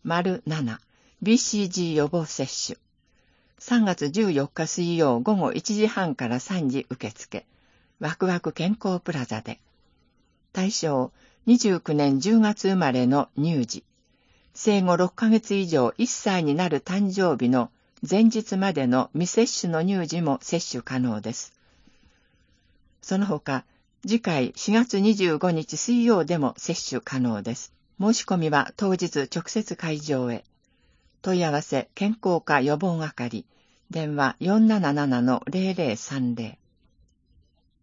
07 BCG 予防接種。3月14日水曜午後1時半から3時受付。ワクワク健康プラザで。対象、29年10月生まれの乳児。生後6ヶ月以上1歳になる誕生日の前日までの未接種の乳児も接種可能です。その他、次回4月25日水曜でも接種可能です。申し込みは当日直接会場へ。問い合わせ健康課予防係。電話477-0030。